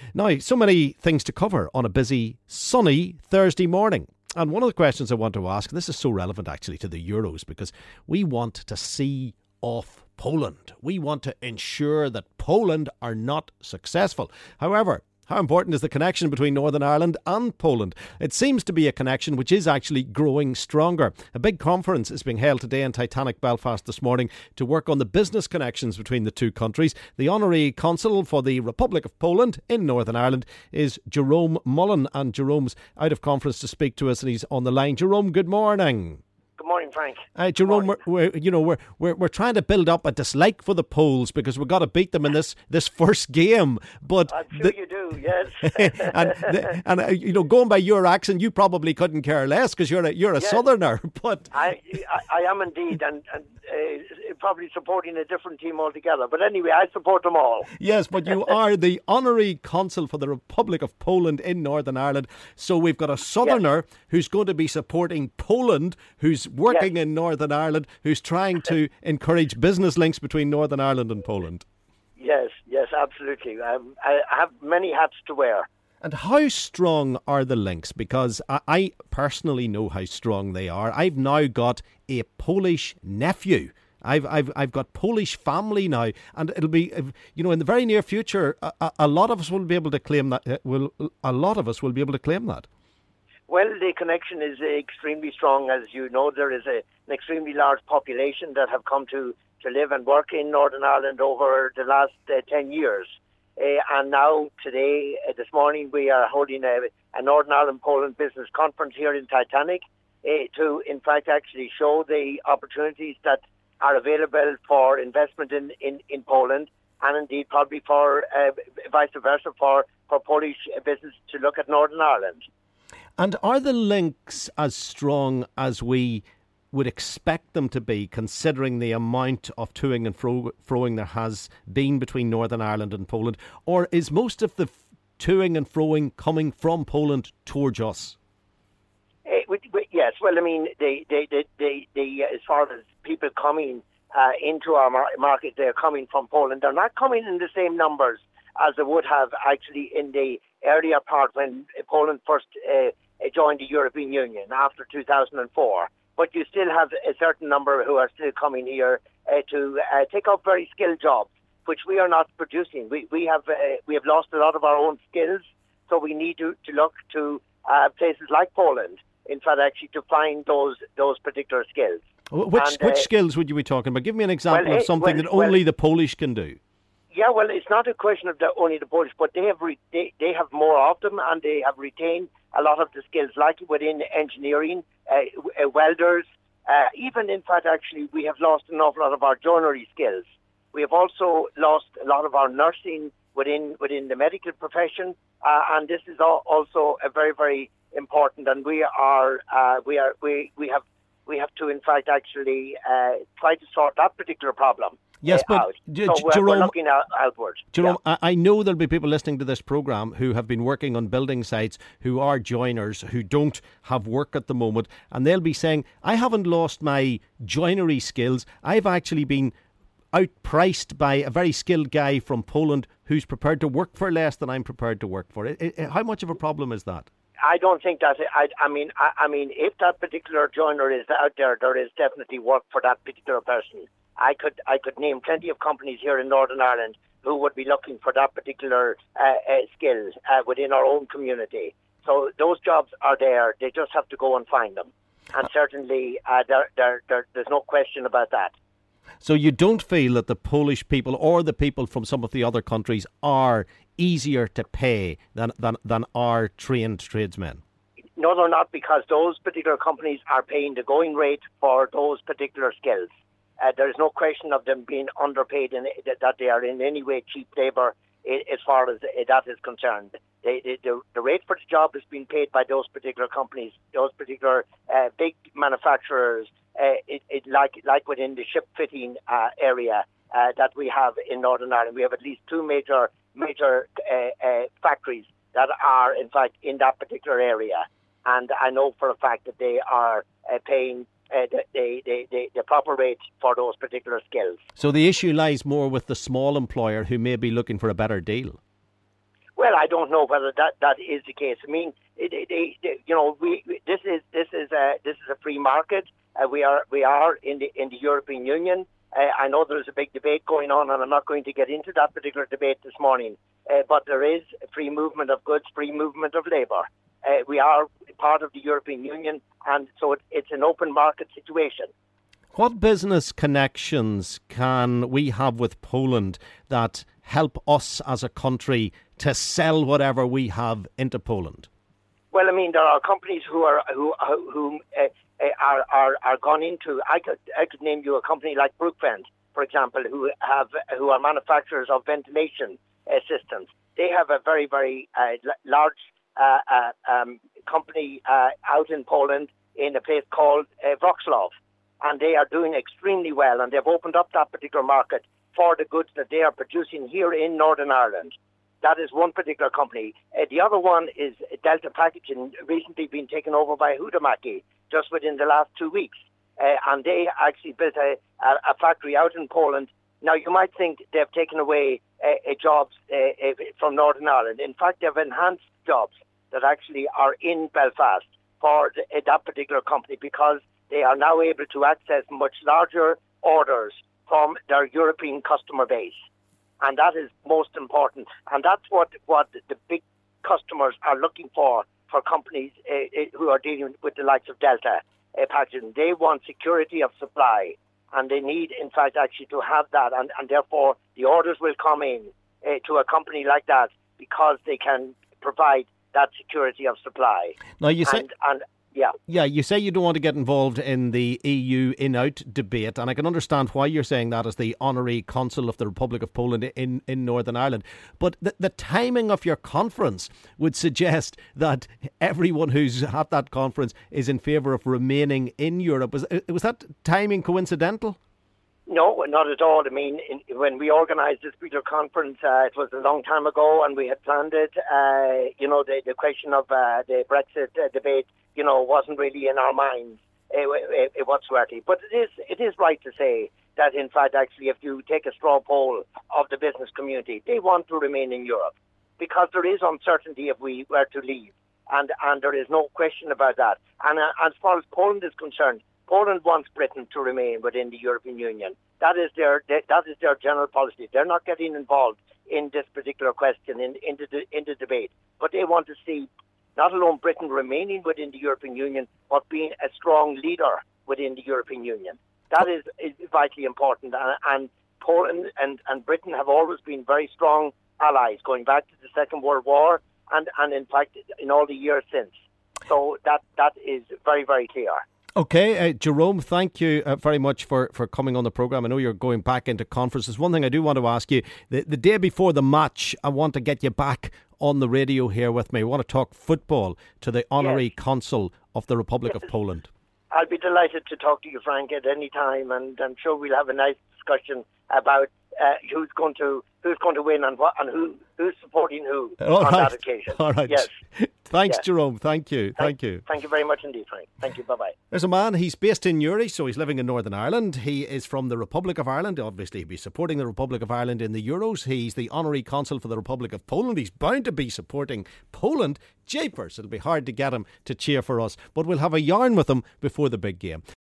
Now, so many things to cover on a busy, sunny Thursday morning. And one of the questions I want to ask, and this is so relevant actually to the Euros, because we want to see off Poland. We want to ensure that Poland are not successful. However, how important is the connection between Northern Ireland and Poland? It seems to be a connection which is actually growing stronger. A big conference is being held today in Titanic, Belfast this morning to work on the business connections between the two countries. The Honorary Consul for the Republic of Poland in Northern Ireland is Jerome Mullen, and Jerome's out of conference to speak to us and he's on the line. Jerome, good morning. Good morning, Frank. Jerome, we're trying to build up a dislike for the Poles because we've got to beat them in this first game. But I'm sure you do, yes. and going by your accent, you probably couldn't care less because you're a yes. Southerner. But I am indeed, and probably supporting a different team altogether. But anyway, I support them all. Yes, but you are the Honorary Consul for the Republic of Poland in Northern Ireland. So we've got a Southerner who's going to be supporting Poland, who's working in Northern Ireland, who's trying to encourage business links between Northern Ireland and Poland. Yes, absolutely. I have many hats to wear. And how strong are the links? Because I personally know how strong they are. I've now got a Polish nephew. I've got Polish family now, and it'll be, in the very near future, a lot of us will be able to claim that. A lot of us will be able to claim that. Well, the connection is extremely strong. As you know, there is an extremely large population that have come to live and work in Northern Ireland over the last 10 years. And now, today, this morning, we are holding a Northern Ireland-Poland business conference here in Titanic to, in fact, actually show the opportunities that are available for investment in Poland, and indeed probably for vice versa for Polish business to look at Northern Ireland. And are the links as strong as we would expect them to be, considering the amount of toing and froing there has been between Northern Ireland and Poland? Or is most of the toing and froing coming from Poland towards us? Yes, well, I mean, as far as people coming into our market, they're coming from Poland. They're not coming in the same numbers as they would have actually in the earlier part when Poland first joined the European Union after 2004. But you still have a certain number who are still coming here to take up very skilled jobs, which we are not producing. We have lost a lot of our own skills, so we need to look to places like Poland, in fact, actually to find those particular skills. Which skills would you be talking about? Give me an example of something that only the Polish can do. Yeah, well, it's not a question of only the Polish, but they have more of them, and they have retained a lot of the skills, like within engineering, welders. Even, in fact, actually, we have lost an awful lot of our joinery skills. We have also lost a lot of our nursing within the medical profession, and this is also a very, very important. And we have to, in fact, actually try to sort that particular problem. Yes, but out. Jerome, we're looking outwards. Jerome, yeah. I know there'll be people listening to this programme who have been working on building sites, who are joiners, who don't have work at the moment, and they'll be saying, I haven't lost my joinery skills. I've actually been outpriced by a very skilled guy from Poland who's prepared to work for less than I'm prepared to work for. How much of a problem is that? I don't think that. I mean, if that particular joiner is out there, there is definitely work for that particular person. I could name plenty of companies here in Northern Ireland who would be looking for that particular skill within our own community. So those jobs are there. They just have to go and find them. And certainly, there's no question about that. So you don't feel that the Polish people or the people from some of the other countries are easier to pay than our trained tradesmen? No, they're not, because those particular companies are paying the going rate for those particular skills. There is no question of them being underpaid and that they are in any way cheap labour as far as that is concerned. The rate for the job is being paid by those particular companies, those particular big manufacturers, like within the ship fitting area that we have in Northern Ireland. We have at least two major factories that are, in fact, in that particular area. And I know for a fact that they are paying the proper rate for those particular skills. So the issue lies more with the small employer who may be looking for a better deal? Well, I don't know whether that is the case. I mean, this is a free market. We are in the European Union. I know there's a big debate going on, and I'm not going to get into that particular debate this morning. But there is free movement of goods, free movement of labour. We are part of the European Union, and so it's an open market situation. What business connections can we have with Poland that help us as a country to sell whatever we have into Poland? Well, I mean, there are companies who are gone into. I could name you a company like Brookvent, for example, who are manufacturers of ventilation systems. They have a very, very large company out in Poland in a place called Wrocław, and they are doing extremely well, and they've opened up that particular market for the goods that they are producing here in Northern Ireland. That is one particular company. The other one is Delta Packaging, recently been taken over by Huhtamäki just within the last 2 weeks. And they actually built a factory out in Poland. Now, you might think they've taken away jobs from Northern Ireland. In fact, they've enhanced jobs that actually are in Belfast for that particular company, because they are now able to access much larger orders from their European customer base. And that is most important. And that's what the big customers are looking for companies who are dealing with the likes of Delta Packaging. They want security of supply, and they need, in fact, actually to have that. And therefore, the orders will come in to a company like that because they can provide that security of supply. Now, you say... Yeah, you say you don't want to get involved in the EU in-out debate, and I can understand why you're saying that as the honorary consul of the Republic of Poland in Northern Ireland. But the timing of your conference would suggest that everyone who's at that conference is in favour of remaining in Europe. Was that timing coincidental? No, not at all. I mean, when we organised this particular conference, it was a long time ago, and we had planned it. The question of the Brexit debate, wasn't really in our minds whatsoever. But it is right to say that, in fact, actually, if you take a straw poll of the business community, they want to remain in Europe, because there is uncertainty if we were to leave, and there is no question about that. And as far as Poland is concerned, Poland wants Britain to remain within the European Union. That is their general policy. They're not getting involved in this particular question in the debate, but they want to see not alone Britain remaining within the European Union, but being a strong leader within the European Union. That is vitally important. And Poland and Britain have always been very strong allies, going back to the Second World War, and in fact in all the years since. So that is very, very clear. Okay, Jerome, thank you very much for coming on the programme. I know you're going back into conferences. One thing I do want to ask you, the day before the match, I want to get you back on the radio here with me. I want to talk football to the honorary consul of the Republic of Poland. I'll be delighted to talk to you, Frank, at any time, and I'm sure we'll have a nice discussion about who's going to win and who's supporting who that occasion. All right. Yes. Thanks, Jerome. Thank you. Thank you very much indeed, Frank. Thank you. Bye-bye. There's a man, he's based in Uri, so he's living in Northern Ireland. He is from the Republic of Ireland. Obviously, he'll be supporting the Republic of Ireland in the Euros. He's the honorary consul for the Republic of Poland. He's bound to be supporting Poland. Japers, it'll be hard to get him to cheer for us, but we'll have a yarn with him before the big game.